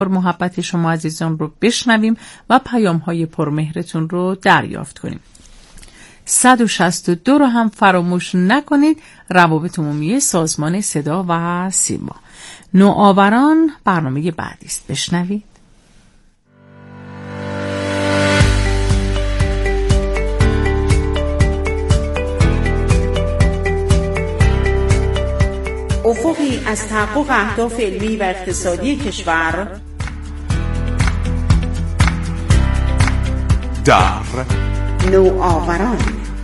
محبت شما عزیزان رو بشنویم و پیام‌های پرمهرتون رو دریافت کنیم. 162 رو هم فراموش نکنید، روابط عمومی سازمان صدا و سیما. نوآوران برنامه بعدی است، بشنوید. افقی از تحقق اهداف علمی و اقتصادی کشور در نوآوران.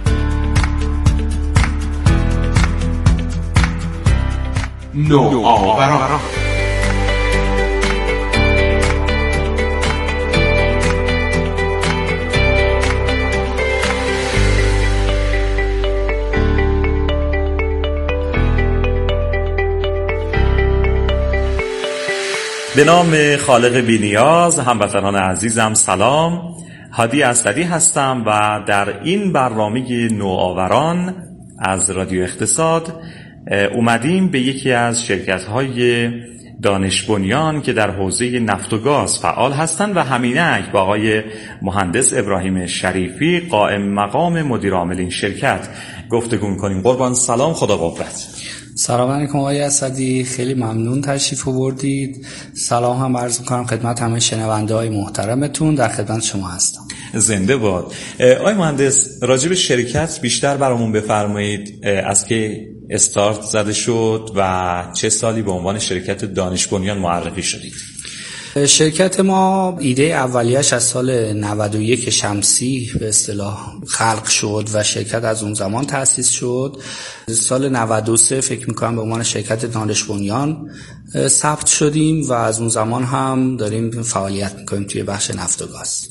به نام خالق بی‌نیاز، هموطنان عزیزم سلام. هادی اسدی هستم و در این برنامه نوآوران از رادیو اقتصاد اومدیم به یکی از شرکت‌های دانش بنیان که در حوزه نفت و گاز فعال هستند و همینک با آقای مهندس ابراهیم شریفی قائم مقام مدیر عامل این شرکت گفتگو می‌کنیم. قربان سلام، خدا قوت. سلام علیکم آقای اسدی، خیلی ممنون تشریف آوردید. سلام هم عرض می‌کنم خدمت همه شنونده‌های محترمتون، در خدمت شما هستم. زنده باد. آقای مهندس، راجع به شرکت بیشتر برامون بفرمایید، از که استارت زده شد و چه سالی به عنوان شرکت دانش بنیان معرفی شدید؟ شرکت ما ایده اولیش از سال 91 شمسی به اصطلاح خلق شد و شرکت از اون زمان تأسیس شد. سال 93 فکر میکنم به عنوان شرکت دانش بنیان ثبت شدیم و از اون زمان هم داریم فعالیت میکنیم توی بخش نفت و گاز.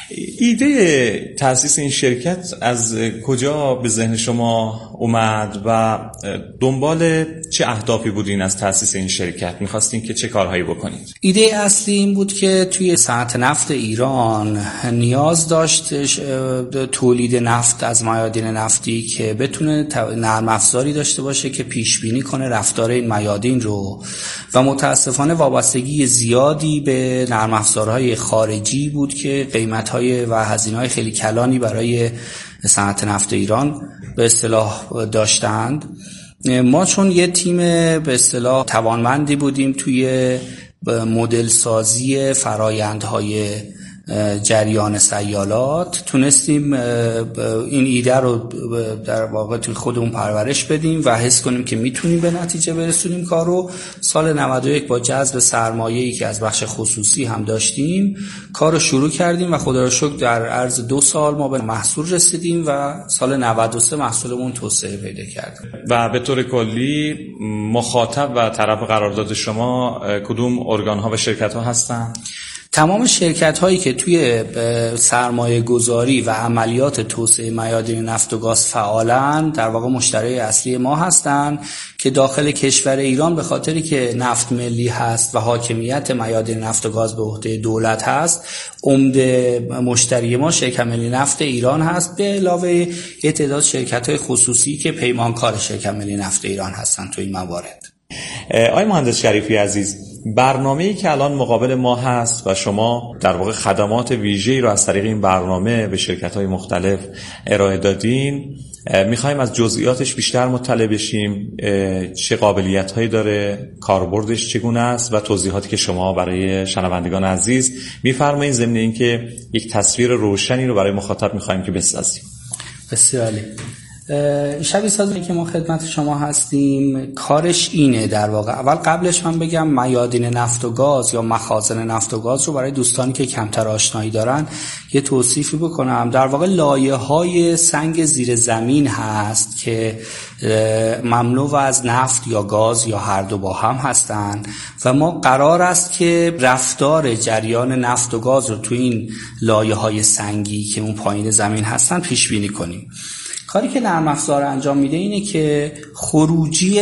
ایده تأسیس این شرکت از کجا به ذهن شما اومد و دنبال چه اهدافی بودین از تأسیس این شرکت؟ می‌خواستین که چه کارهایی بکنید؟ ایده اصلی این بود که توی صنعت نفت ایران نیاز داشت تولید نفت از میادین نفتی که بتونه نرم افزاری داشته باشه که پیش بینی کنه رفتار این میادین رو و متاسفانه وابستگی زیادی به نرم افزارهای خارجی بود که قیمت‌های و هزینه‌های خیلی کلانی برای صنعت نفت ایران به اصطلاح داشتند. ما چون یه تیم به اصطلاح توانمندی بودیم توی مدل سازی فرآیندهای جریان سیالات، تونستیم این ایده رو در واقع توی خودمون پرورش بدیم و حس کنیم که میتونیم به نتیجه برسونیم کارو. سال 91 با جذب سرمایه‌ای که از بخش خصوصی هم داشتیم کارو شروع کردیم و خدا رو شکر در عرض 2 سال ما به محصول رسیدیم و سال 93 محصولمون توسعه پیدا کرد. و به طور کلی مخاطب و طرف قرارداد شما کدوم ارگان‌ها و شرکت‌ها هستن؟ تمام شرکت هایی که توی سرمایه گذاری و عملیات توسعه میادین نفت و گاز فعالن در واقع مشتری اصلی ما هستن که داخل کشور ایران به خاطری که نفت ملی هست و حاکمیت میادین نفت و گاز به عهده دولت هست، عمده مشتری ما شرکت ملی نفت ایران هست به علاوه یه تعداد شرکت های خصوصی که پیمانکار شرکت ملی نفت ایران هستن تو این موارد. آقای مهندس شریفی عزیز، برنامه‌ای که الان مقابل ما هست و شما در واقع خدمات ویژه‌ای رو از طریق این برنامه به شرکت‌های مختلف ارائه دادین، می‌خوایم از جزئیاتش بیشتر مطلع بشیم. چه قابلیت‌هایی داره، کاربردش چگونه است و توضیحاتی که شما برای شنوندگان عزیز می‌فرمایید، ضمن اینکه یک تصویر روشنی رو برای مخاطب می‌خوایم که بسازیم. بسیار عالی. شبیه سازی که ما خدمت شما هستیم کارش اینه در واقع. اول قبلش من بگم میادین نفت و گاز یا مخازن نفت و گاز رو برای دوستانی که کمتر آشنایی دارن یه توصیفی بکنم. در واقع لایه‌های سنگ زیر زمین هست که مملو از نفت یا گاز یا هر دو با هم هستن و ما قرار است که رفتار جریان نفت و گاز رو تو این لایه‌های سنگی که اون پایین زمین هستن پیش بینی کنیم. کاری که نرم افزار انجام میده اینه که خروجی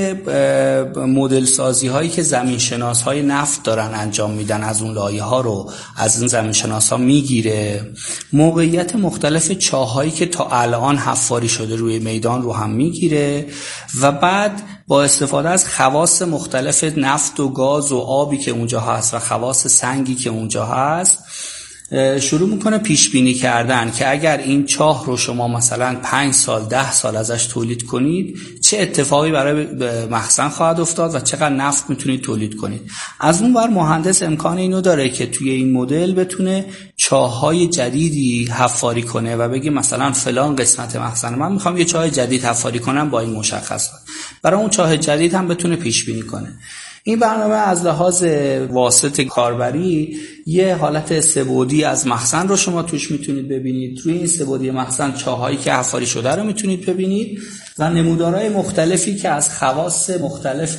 مدل سازی هایی که زمین شناس های نفت دارن انجام میدن از اون لایه ها رو از این زمین شناس ها میگیره، موقعیت مختلف چاهایی که تا الان حفاری شده روی میدان رو هم میگیره و بعد با استفاده از خواص مختلف نفت و گاز و آبی که اونجا هست و خواص سنگی که اونجا هست شروع میکنه پیش بینی کردن که اگر این چاه رو شما مثلا 5 سال 10 سال ازش تولید کنید چه اتفاقی برای مخزن خواهد افتاد و چقدر نفت میتونید تولید کنید. از اون ور مهندس امکان اینو داره که توی این مدل بتونه چاه‌های جدیدی حفاری کنه و بگه مثلا فلان قسمت مخزن من میخوام یه چاه جدید حفاری کنم با این مشخصات، برای اون چاه جدید هم بتونه پیش بینی کنه. این برنامه از لحاظ واسط کاربری یه حالت سه‌بعدی از مخزن رو شما توش میتونید ببینید. توی این سه‌بعدی مخزن چاهایی که حفاری شده رو میتونید ببینید و نمودارهای مختلفی که از خواص مختلف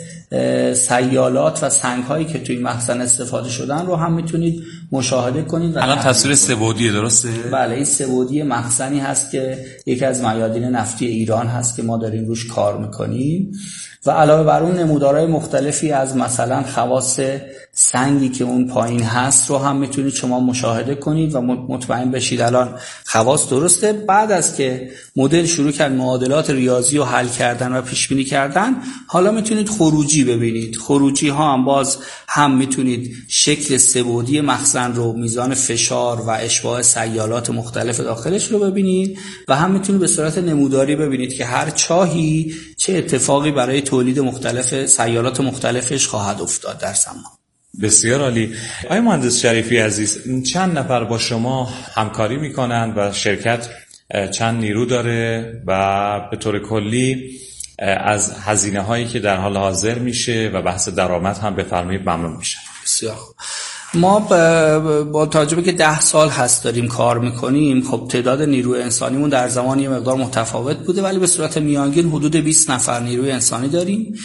سیالات و سنگ‌هایی که توی مخزن استفاده شدن رو هم میتونید مشاهده کنید. الان تصویر سه‌بعدی درسته؟ بله، این سه‌بعدی مخزنی هست که یکی از میادین نفتی ایران هست که ما داریم روش کار میکنیم و علاوه بر اون نمودارهای مختلفی از مثلا خواص سنگی که اون پایین هست رو هم میتونید شما مشاهده کنید و مطمئن بشید الان خواص درسته. بعد از که مدل شروع کرد معادلات ریاضی رو حل کردن و پیش بینی کردن، حالا میتونید خروجی ببینید. خروجی ها هم باز هم میتونید شکل سه‌بعدی مخزن رو، میزان فشار و اشباع سیالات مختلف داخلش رو ببینید و هم میتونید به صورت نموداری ببینید که هر چاهی چه اتفاقی برای تولید مختلف سیالات مختلفش خواهد افتاد در زمان. بسیار عالی. آقای مهندس شریفی عزیز، چند نفر با شما همکاری میکنن و شرکت چند نیرو داره و به طور کلی از هزینه هایی که در حال حاضر میشه و بحث درآمد هم بفرمایید ممنون میشه. بسیار خوب. ما با توجه به که 10 سال هست داریم کار میکنیم، خب تعداد نیروی انسانیمون در زمان یه مقدار متفاوت بوده، ولی به صورت میانگین حدود 20 نفر نیروی انسانی داریم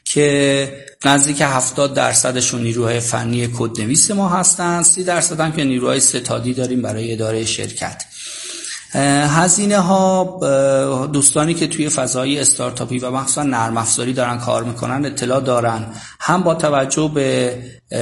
که نزدیک 70% نیروهای فنی کدنویس ما هستن، 30% هم که نیروهای ستادی داریم برای اداره شرکت. هزینه ها دوستانی که توی فضای استارتاپی و مخصوصا نرم افزاری دارن کار میکنن اطلاع دارن، هم با توجه به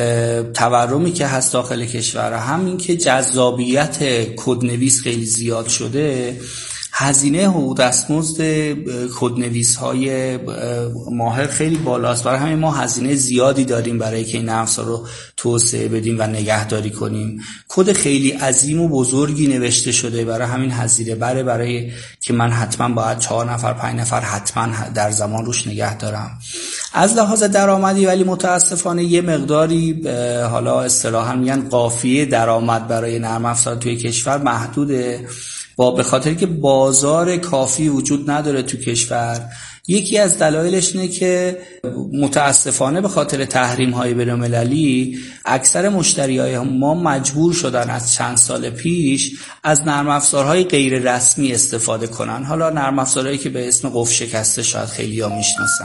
تورمی که هست داخل کشور، هم این که جذابیت کدنویس خیلی زیاد شده، هزینه و دستمزد کدنویس های ماهر خیلی بالاست. برای همین ما هزینه زیادی داریم برای که این افزار رو توسعه بدیم و نگهداری کنیم. کد خیلی عظیم و بزرگی نوشته شده، برای همین هزینه برای که من حتما باید 4 نفر 5 نفر حتما در زمان روش نگه دارم. از لحاظ درآمدی ولی متاسفانه یه مقداری حالا اصطلاحاً میگن قافیه درآمد برای نرم افزار توی کشور محدوده، به خاطر که بازار کافی وجود نداره تو کشور. یکی از دلایلش اینه که متاسفانه به خاطر تحریم‌های بین‌المللی اکثر مشتریای ما مجبور شدن از چند سال پیش از نرم افزارهای غیر رسمی استفاده کنن. حالا نرم افزارهایی که به اسم قفل شکسته شاید خیلی‌ها میشناسن.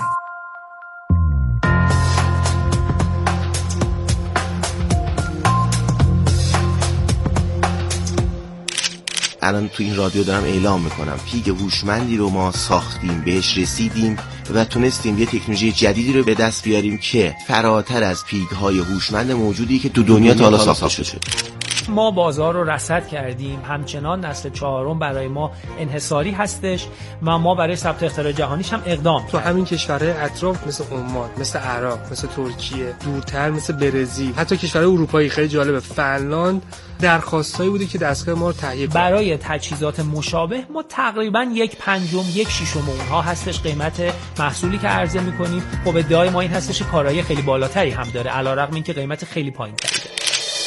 الان تو این رادیو دارم اعلام میکنم پیگ هوشمندی رو ما ساختیم، بهش رسیدیم و تونستیم یه تکنولوژی جدیدی رو به دست بیاریم که فراتر از پیگ‌های هوشمند موجودی که تو دنیا تا حالا ساخته شده. ما بازار رو رصد کردیم، همچنان نسل 4 برای ما انحصاری هستش و ما برای ثبت اختراع جهانیش هم اقدام تو همین کشورهای اطراف مثل عمان، مثل عراق، مثل ترکیه، دورتر مثل برزیل، حتی کشورهای اروپایی خیلی جالبه، فنلاند، درخواستایی بوده که دستگاه ما رو تهیه کنه. برای تجهیزات مشابه ما تقریبا 1/5 1/6 اونها هستش قیمت محصولی که عرضه می‌کنیم. خب ادعای ما این هستش که کارایی خیلی بالاتری هم داره علیرغم اینکه قیمت خیلی پایین‌تری داره.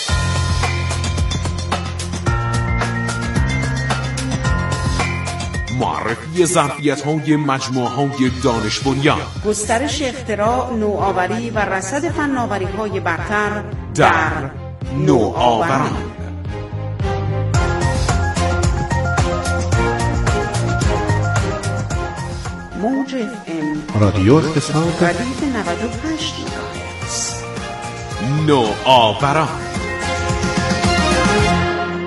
معرفی ظرفیت‌های مجموعه‌های دانش بنیان، گسترش اختراع، نوآوری و رصد فناوری‌های برتر در نوآوران. موج FM رادیو اقتصاد ردیف 98 مگاهرتز. نوآوران.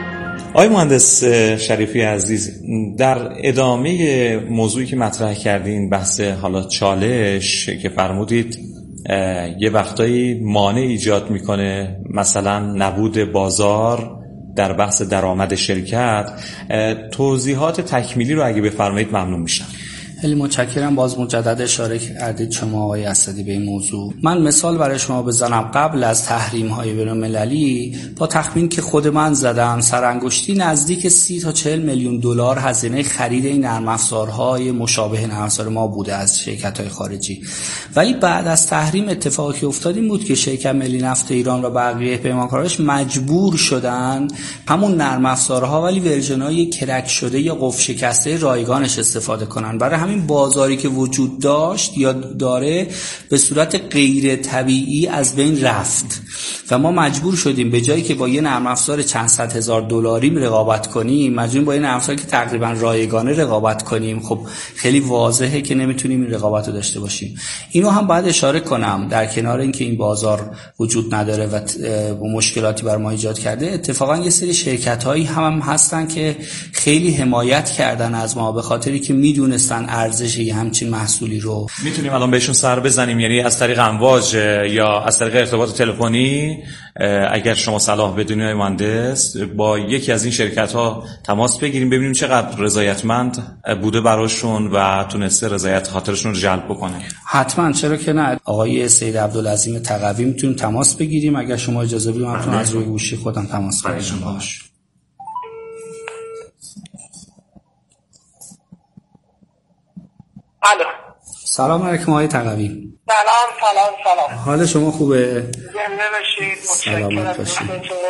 آقای مهندس شریفی عزیز، در ادامه موضوعی که مطرح کردین، بحث حالا چالش که فرمودید یه وقتایی مانع ایجاد میکنه، مثلا نبود بازار در بحث درآمد شرکت، توضیحات تکمیلی رو اگه بفرمایید ممنون میشم. خیلی متشکرم. باز مجدد اشاره کردید شما آقای اسدی به این موضوع. من مثال برای شما بزنم. قبل از تحریم‌های بین‌المللی با تخمین که خود من زدم، سرانگشتی نزدیک 30 تا 40 میلیون دلار هزینه خرید این نرم افزارهای مشابه نرم افزار ما بوده از شرکت‌های خارجی. ولی بعد از تحریم اتفاقی افتاد این بود که شرکت ملی نفت ایران و بقیه پیمانکاراش مجبور شدن همون نرم افزارها ولی ورژن‌های کرک شده یا قفل شکسته رایگانش استفاده کنن. برای این بازاری که وجود داشت یا داره به صورت غیر طبیعی از بین رفت و ما مجبور شدیم به جایی که با یه نرم افزار چند صد هزار دلاری رقابت کنیم، مجبوریم با یه نرم افزاری که تقریبا رایگانه رقابت کنیم. خب خیلی واضحه که نمیتونیم این رقابت رو داشته باشیم. اینو هم باید اشاره کنم، در کنار اینکه این بازار وجود نداره و مشکلاتی بر ما ایجاد کرده، اتفاقا یه سری شرکت‌هایی هم هستن که خیلی حمایت کردن از ما به خاطری که میدونستن ارزش یه همچین محصولی رو. میتونیم الان بهشون سر بزنیم، یعنی از طریق امواج یا از طریق ارتباط تلفنی اگر شما صلاح بدونید مهندس با یکی از این شرکت‌ها تماس بگیریم ببینیم چقدر رضایتمند بوده براشون و تونسته رضایت خاطرشون رو جلب بکنه. حتما، چرا که نه. آقای سید عبدالعظیم تقوی میتونیم تماس بگیریم. اگر شما اجازه بدید من از روی گوشی خودم تماس بگیرم باهاش. الو. سلام علیکم آقای تقوی. سلام. حال شما خوبه؟ زنده باشید. سلامت باشید.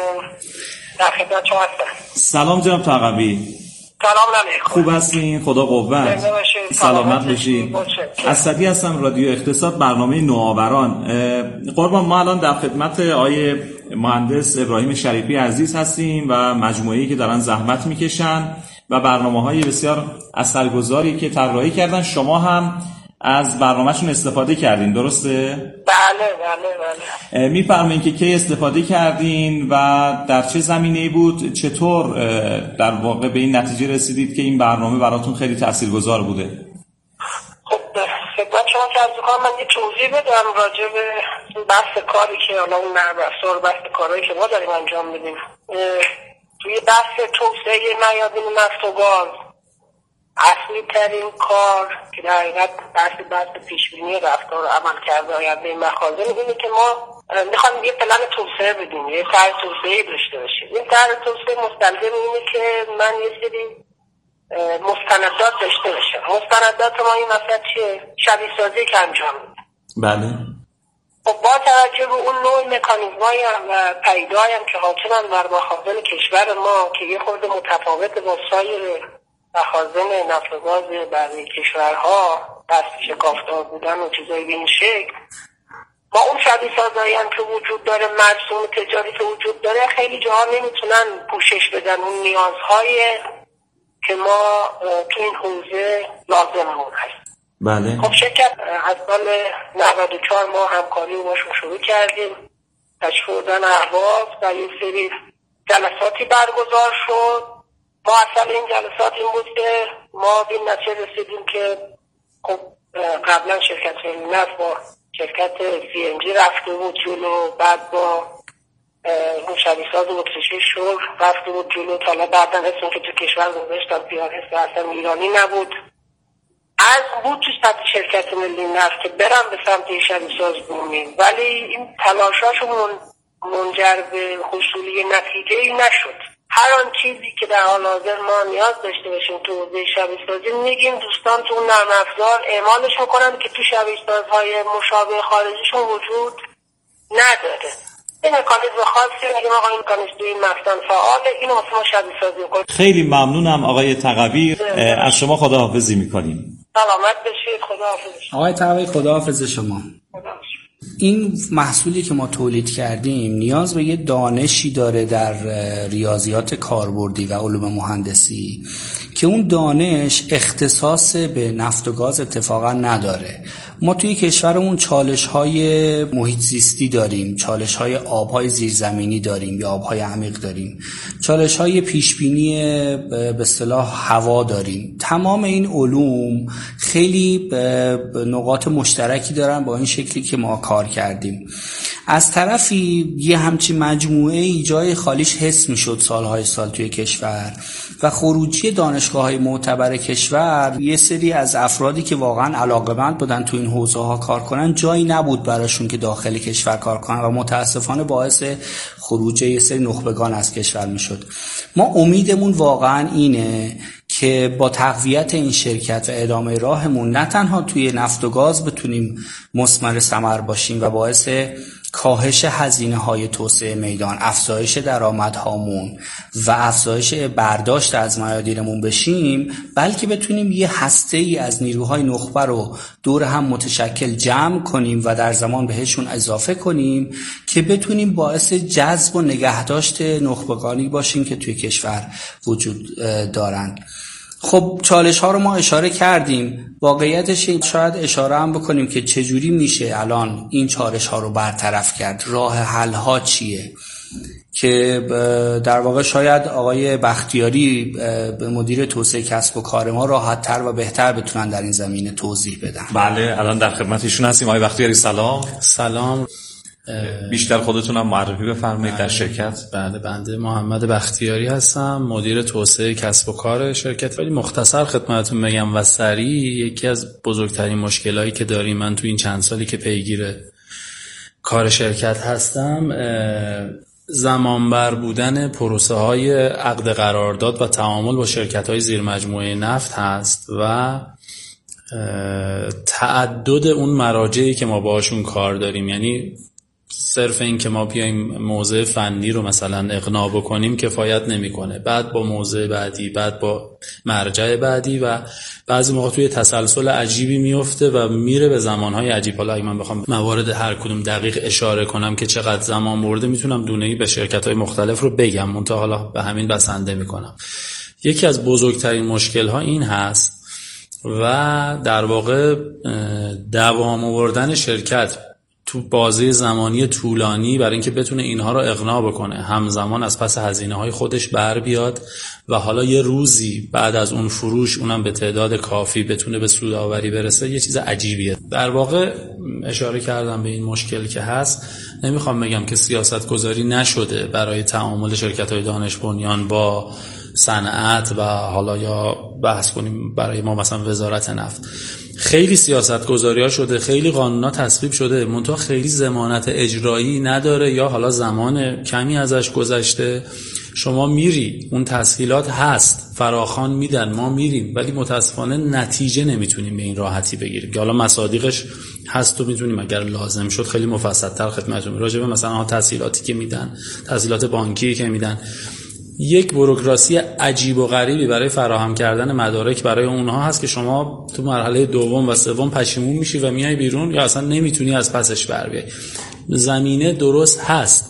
در خدمت شما هستم. سلام جناب تقوی. سلام علیکم. خوب هستین؟ خدا قوت. زنده باشید. سلامت باشید. اسدی هستم، رادیو اقتصاد، برنامه نوآوران. قربان، ما الان در خدمت آقای مهندس ابراهیم شریفی عزیز هستیم و مجموعه‌ای که دارن زحمت میکشن و برنامه‌های بسیار اثرگذاری که طراحی کردن. شما هم از برنامه‌شون استفاده کردین، درسته؟ بله. می‌فرمایید که کی استفاده کردین و در چه زمینه‌ای بود؟ چطور در واقع به این نتیجه رسیدید که این برنامه براتون خیلی تاثیرگذار بوده؟ خب خدمت شما عرض کنم، من یه توضیح بدم راجع به بحث کاری که حالا اون نرم افزار بحث کارهایی که ما داریم انجام میدیم. توی بحث توسعه میادین نفت و گاز اصلی ترین کار که در حقیقت بحث پیشبینی رفتار و عمل کرده آینده مخازن اینه که ما میخوایم یه پلن توسعه بدیم، یه طرح توسعه داشته باشیم. این طرح توسعه مستلزم اینه که من یه سری مستندات داشته باشم. مستندات ما این وسط چیه؟ شبیه سازی که انجام میده. بله. خب با توجه به اون نوع مکانیزمایی و پیدایی هم که حاکمن بر مخازن کشور ما که یه خورده متفاوت با سایر مخازن نفت و گاز برای کشورها دست شکافتار بودن و چیزایی به این شکل، با اون شبیه سازایی هم که وجود داره، مرسوم تجاری که وجود داره، خیلی جاها نمیتونن پوشش بدن اون نیازهای که ما تو این حوزه لازممون هست. بله. خب شرکت از سال 94 ما همکاری رو باشون شروع کردیم، تشکیل دادن اهواز و یه سری جلساتی برگزار شد. ما اصلا این جلسات این بود که ما به نتیجه رسیدیم که خب قبلا شرکت نفت با شرکت CNG رفته بود جلو، بعد با شبیه‌ساز اتریشی شور رفته بود جلو، تا حالا بعدا اسم که تو کشور گذاشتن پیارس اصلا ایرانی نبود. از بود تو سطح شرکت ملی نفت که برم به سمت شبیه‌ساز بومی، ولی این تلاشاشون منجر به حصول نتیجه‌ای نشد. هر آن چیزی که در حال حاضر ما نیاز داشته باشیم تو حوزه شبیه‌سازی میگیم دوستان تو اون نرم افزار اعمالش میکنن که تو شبیه‌سازهای مشابه خارجیشون وجود نداره. این مکانیزم خاصی میگیم آقا این مکانیزم این مفتن فعاله، اینو واسه ما شبیه‌سازی کنیم. خیلی ممنونم آقای تقوی، از شما خداحافظی میکنیم. سلامت باشید. خداحافظ. آقای تقوی خداحافظ شما. این محصولی که ما تولید کردیم نیاز به یه دانشی داره در ریاضیات کاربردی و علوم مهندسی که اون دانش اختصاص به نفت و گاز اتفاقا نداره. ما توی کشورمون چالش‌های محیط زیستی داریم، چالش‌های آب‌های زیرزمینی داریم یا آب‌های عمیق داریم، چالش‌های پیشبینی به اصطلاح هوا داریم. تمام این علوم خیلی نقاط مشترکی دارن با این شکلی که ما کار کردیم. از طرفی یه همچین مجموعه جای خالیش حس میشد سالهای سال توی کشور و خروجی دانشگاه‌های معتبر کشور یه سری از افرادی که واقعا علاقه‌مند بودن تو این حوزه‌ها کار کنن جایی نبود براشون که داخل کشور کار کنن و متاسفانه باعث خروج یه سری نخبگان از کشور میشد. ما امیدمون واقعا اینه که با تقویت این شرکت و ادامه راهمون نه تنها توی نفت و گاز بتونیم مثمر ثمر باشیم و باعث کاهش هزینه‌های توسعه میدان، افزایش درآمدهامون و افزایش برداشت از میادینمون بشیم، بلکه بتونیم یه هسته‌ای از نیروهای نخبه رو دور هم متشکل جمع کنیم و در زمان بهشون اضافه کنیم که بتونیم باعث جذب و نگهداشت نخبگانی باشیم که توی کشور وجود دارن. خب چالش ها رو ما اشاره کردیم، واقعیتش شاید اشاره هم بکنیم که چجوری میشه الان این چالش ها رو برطرف کرد، راه حل ها چیه، که در واقع شاید آقای بختیاری به مدیر توسعه کسب و کار ما راحت تر و بهتر بتونن در این زمینه توضیح بدن. بله الان در خدمت ایشون هستیم. آقای بختیاری سلام. سلام. بیشتر خودتونم معرفی بفرمایید در شرکت. بله بنده محمد بختیاری هستم، مدیر توسعه کسب و کار شرکت. ولی مختصر خدمتتون بگم و سریع، یکی از بزرگترین مشکلایی که داریم من تو این چند سالی که پیگیر کار شرکت هستم زمانبر بودن پروسه های عقد قرارداد و تعامل با شرکت های زیر مجموعه نفت هست و تعدد اون مراجعی که ما باشون کار داریم. یعنی صرف این که ما بیایم موضع فنی رو مثلا اقناع بکنیم کفایت نمیکنه، بعد با موضع بعدی، بعد با مرجع بعدی و بعضی موقع توی تسلسل عجیبی میفته و میره به زمانهای عجیب. حالا اگه من بخوام موارد هر کدوم دقیق اشاره کنم که چقدر زمان برده میتونم دونه‌ای به شرکت‌های مختلف رو بگم، منتها حالا به همین بسنده میکنم. یکی از بزرگترین مشکل‌ها این هست و در واقع دوام آوردن شرکت تو بازه زمانی طولانی برای اینکه بتونه اینها رو اقناع بکنه، همزمان از پس هزینه‌های خودش بر بیاد و حالا یه روزی بعد از اون فروش اونم به تعداد کافی بتونه به سودآوری برسه، یه چیز عجیبیه. در واقع اشاره کردم به این مشکل که هست. نمیخوام بگم که سیاست گذاری نشده برای تعامل شرکت‌های دانش بنیان با صنعت و حالا یا بحث کنیم برای ما مثلا وزارت نفت. خیلی سیاست گذاری ها شده، خیلی قانونا تصویب شده، منتها خیلی ضمانت اجرایی نداره یا حالا زمان کمی ازش گذشته. شما میری اون تسهیلات هست، فراخوان میدن، ما میریم، ولی متاسفانه نتیجه نمیتونیم به این راحتی بگیریم که حالا مصادیقش هست و میتونیم اگر لازم شد خیلی مفصل‌تر خدمتتون راجع به مثلا تسهیلاتی که میدن، تسهیلات بانکی که میدن. یک بوروکراسی عجیب و غریبی برای فراهم کردن مدارک برای اونها هست که شما تو مرحله دوم و سوم پشیمون میشی و میای بیرون یا اصلا نمیتونی از پسش بر بیای. زمینه درست هست،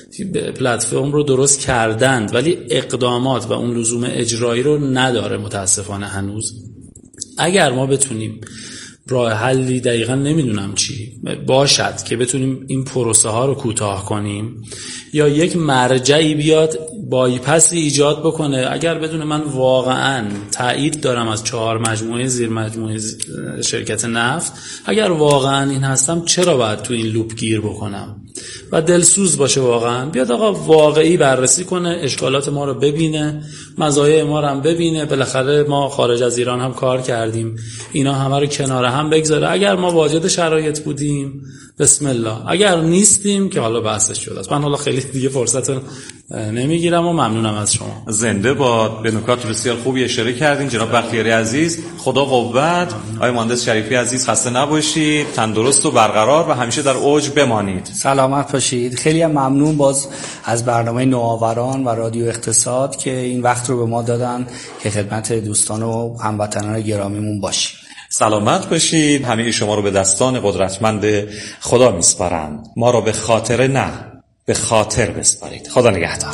پلتفرم رو درست کردند، ولی اقدامات و اون لزوم اجرایی رو نداره متاسفانه هنوز. اگر ما بتونیم راه حلی دقیقا نمیدونم چی باشد که بتونیم این پروسه ها رو کوتاه کنیم یا یک مرجعی بیاد بایپسی ایجاد بکنه. اگر بدون من واقعا تایید دارم از 4 مجموعه زیر مجموعه شرکت نفت، اگر واقعا این هستم چرا باید تو این لوپ گیر بکنم و دلسوز باشه واقعا بیاد آقا واقعی بررسی کنه، اشکالات ما رو ببینه، مزایای ما رو هم ببینه. بالاخره ما خارج از ایران هم کار کردیم، اینا همه رو کنار هم بگذاره. اگر ما واجد شرایط بودیم بسم الله، اگر نیستیم که حالا بحثش شده است. من حالا خیلی دیگه فرصت نمیگیرم و ممنونم از شما. زنده باد. به نکات بسیار خوبی اشاره کردین جناب بختیاری عزیز. خدا قوت. آقای مهندس شریفی عزیز خسته نباشید، تندرست و برقرار و همیشه در اوج بمانید. سلامت باشید. خیلی ممنون باز از برنامه نوآوران و رادیو اقتصاد که این وقت رو به ما دادن که خدمت دوستان و هموطنان گرامیمون باشیم. سلامت باشید. همه شما رو به دستان قدرتمند خدا میسپارم. ما رو به خاطر نه، به خاطر بسپارید. خدا نگهدار.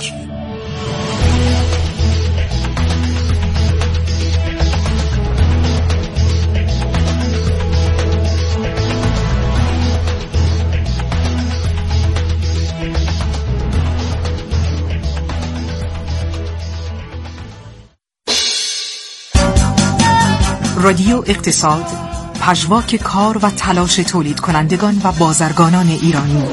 رادیو اقتصاد، پژواک کار و تلاش تولید کنندگان و بازرگانان ایرانی.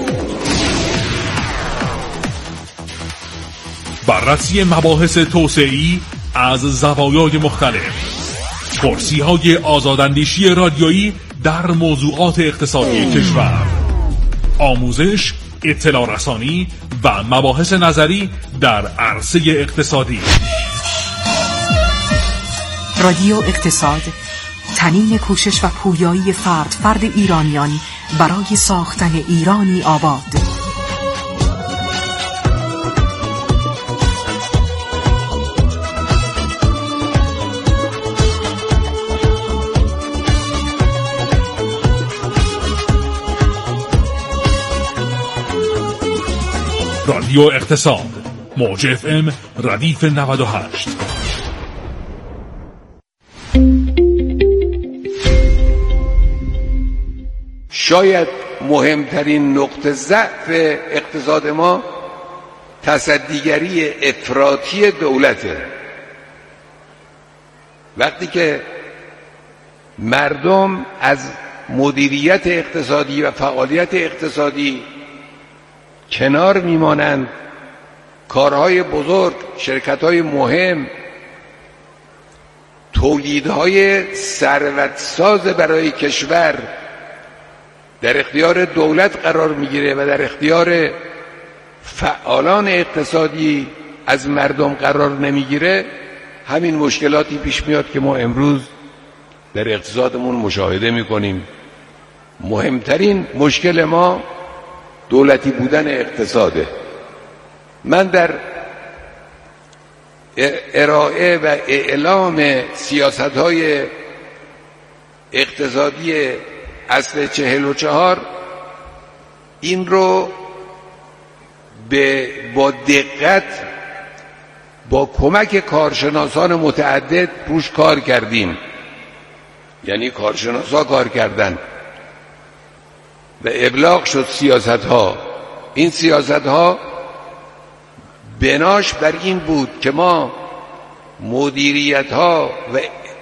بررسی مباحث توسعه‌ای از زوایای مختلف، پرسی‌های آزاداندیشی رادیویی در موضوعات اقتصادی کشور، آموزش، اطلاع رسانی و مباحث نظری در عرصه اقتصادی. رادیو اقتصاد، تنین کوشش و پویایی فرد ایرانیان برای ساختن ایرانی آباد. رادیو اقتصاد، موج FM ردیف 98. شاید مهمترین نقطه ضعف اقتصاد ما تصدیگری افراطی دولته. وقتی که مردم از مدیریت اقتصادی و فعالیت اقتصادی کنار میمانند، کارهای بزرگ، شرکت‌های مهم، تولیدهای ثروت‌ساز برای کشور در اختیار دولت قرار میگیره و در اختیار فعالان اقتصادی از مردم قرار نمیگیره، همین مشکلاتی پیش میاد که ما امروز در اقتصادمون مشاهده میکنیم. مهمترین مشکل ما دولتی بودن اقتصاده. من در ارائه و اعلام سیاست‌های اقتصادی اصل 44 این رو با دقت با کمک کارشناسان متعدد روش کار کردیم. یعنی کارشناسا کار کردن و ابلاغ شد سیاست‌ها. این سیاست‌ها بناش بر این بود که ما مدیریت‌ها و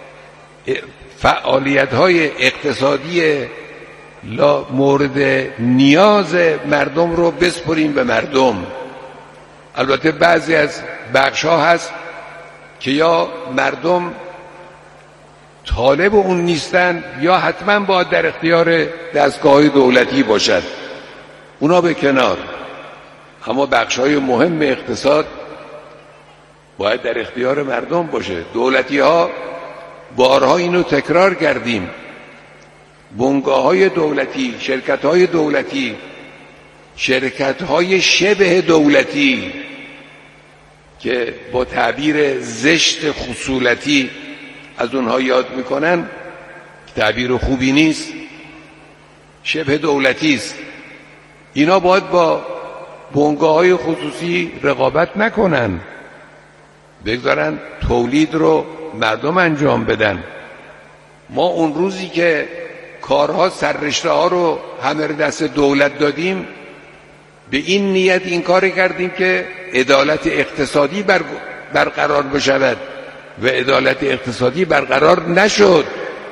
فعالیت‌های اقتصادی مورد نیاز مردم رو بسپریم به مردم. البته بعضی از بخش‌ها هست که یا مردم طالب اون نیستن یا حتما باید در اختیار دستگاه‌های دولتی باشد. اونا به کنار. اما بخش‌های مهم اقتصاد باید در اختیار مردم باشه. دولتی‌ها بارها اینو تکرار کردیم. بنگاه‌های دولتی، شرکت‌های دولتی، شرکت‌های شبه دولتی که با تعبیر زشت خصولتی از اونها یاد میکنن، تعبیر خوبی نیست، شبه دولتی است. اینا باید با بنگاه‌های خصوصی رقابت نکنن، بگذارن تولید رو مردم انجام بدن. ما اون روزی که کارها سررشته ها رو همه دست دولت دادیم، به این نیت این کار کردیم که عدالت اقتصادی برقرار بشود و عدالت اقتصادی برقرار نشد.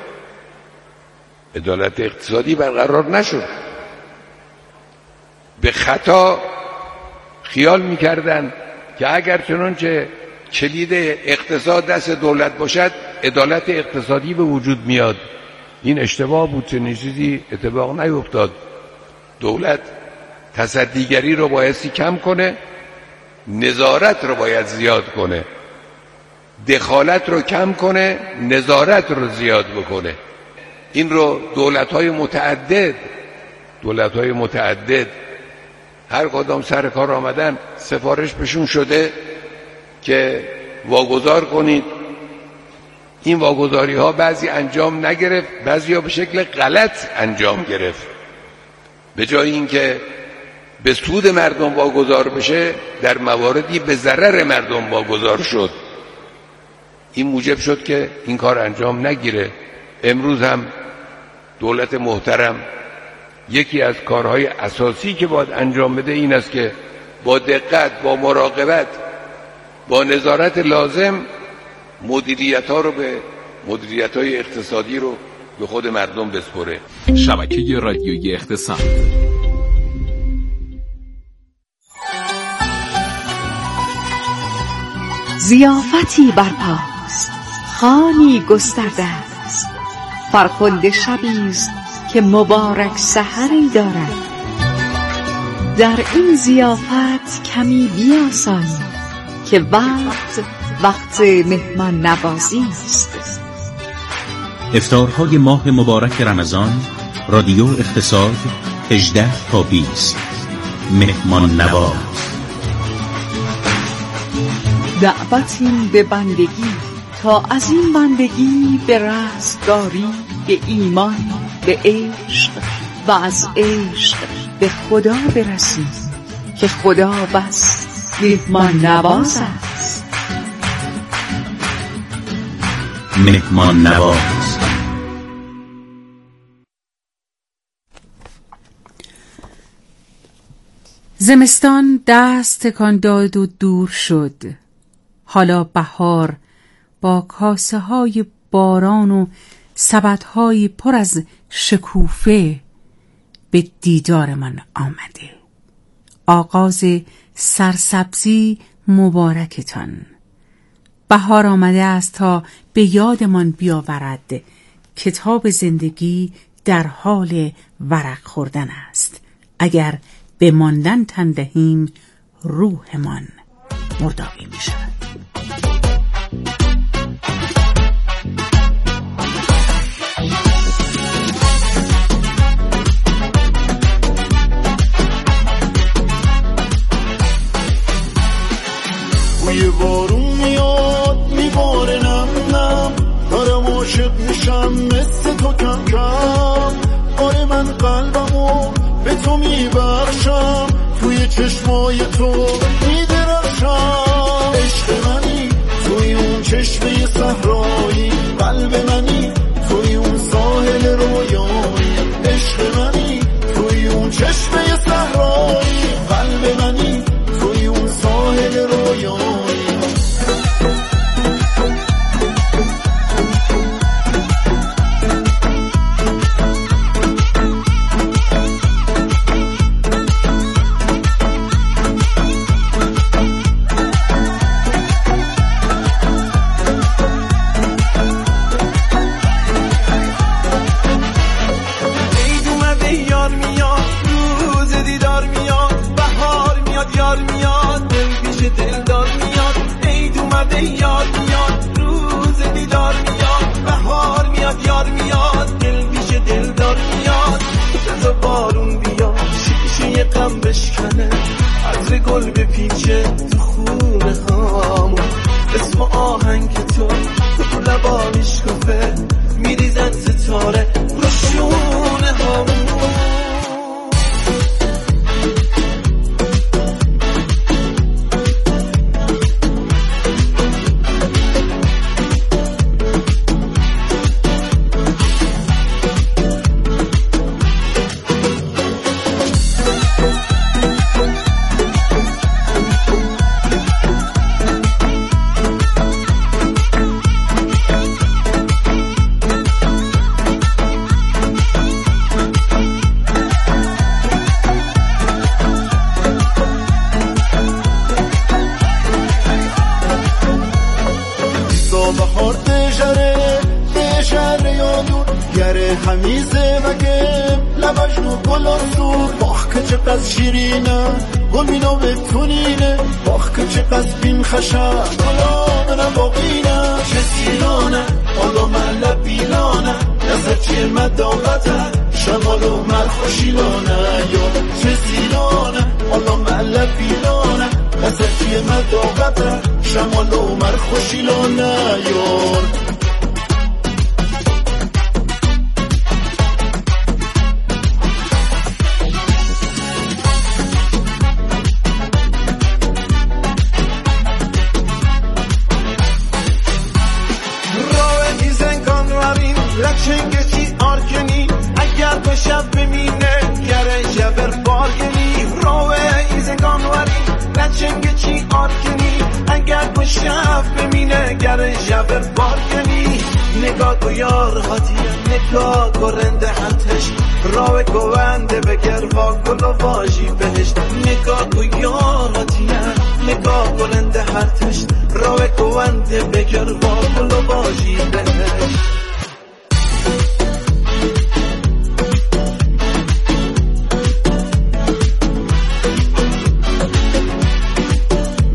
عدالت اقتصادی برقرار نشد. به خطا خیال میکردن که اگر چنانچه کلید اقتصاد دست دولت باشد عدالت اقتصادی به وجود میاد. این اشتباه بود، چنین چیزی اتفاق نیفتاد. دولت تصدیگری رو بایستی کم کنه، نظارت رو باید زیاد کنه، دخالت رو کم کنه، نظارت رو زیاد بکنه. این رو دولت‌های متعدد هر کدام سر کار آمدن سفارش بهشون شده که واگذار کنید این واگذاری ها بعضی انجام نگرفت، بعضی ها به شکل غلط انجام گرفت. به جای اینکه به سود مردم واگذار بشه، در مواردی به ضرر مردم واگذار شد. این موجب شد که این کار انجام نگیره. امروز هم دولت محترم یکی از کارهای اساسی که باید انجام بده این است که با دقت، با مراقبت، با نظارت لازم مدیریت‌های اقتصادی رو به خود مردم بسپره. شبکه رادیویی اقتصاد. ضیافتی برپاست، خوانی گسترده است، فرخنده شبی است که مبارک سحری دارد. در این ضیافت کمی بیاسایی که وقت مهمان نوازی است. افطارهای ماه مبارک رمضان، رادیو اقتصاد 18 تا 20. مهمان نواز. دعوتی به بندگی تا از این بندگی به رستگاری، به ایمان، به عشق و از عشق به خدا برسیم که خدا بس مهمان نواز است. مهمان نواز. زمستان دست تکان داد و دور شد. حالا بهار با کاسه های باران و سبدهای پر از شکوفه به دیدار من آمده. آغاز سرسبزی مبارکتان. بهار آمده است تا به یادمان بیاورد کتاب زندگی در حال ورق خوردن است. اگر به ماندن تن دهیم روحمان مردابی می شود. بوی بارون میاد میباره نم نم، دارم عاشق میشم مثل تو کم کم. آره من قلبمو به تو میبخشم، توی چشمای تو میدرخشم. عشق منی توی اون چشمه صحرایی، قلب منی توی اون ساحل رویایی. عشق منی توی اون چشمه صحرایی، قلب منی توی اون ساحل رویایی. بشکنه عطر گل بپیچه تو خونه هامون، اسم آهنگ تو لبا میشکفه میریزن ستاره رو شونه هامون. همیزه مگه لبشنو گلاسور، باخ که چقدر شیرینه گل مینو بتونینه، باخ که چقدر بین خشم گلامنه باقینه. چه سیلانه حالا من لبیلانه، نظر چیه مداقته شمالو من خوشیلانه. یا چه سیلانه حالا من لبیلانه، نظر چیه مداقته شمالو من خوشیلانه. یار چنگ چی آرکنی اگر با شب بمینه گر جبر بارکنی نگاه کو یار هاتیه نگاه کو رنده حتش راوه گونده بگر با گل و واجی بهش نگاه کو یار هاتیه نگاه کو رنده حتش راوه گونده بگر با گل و واجی بهش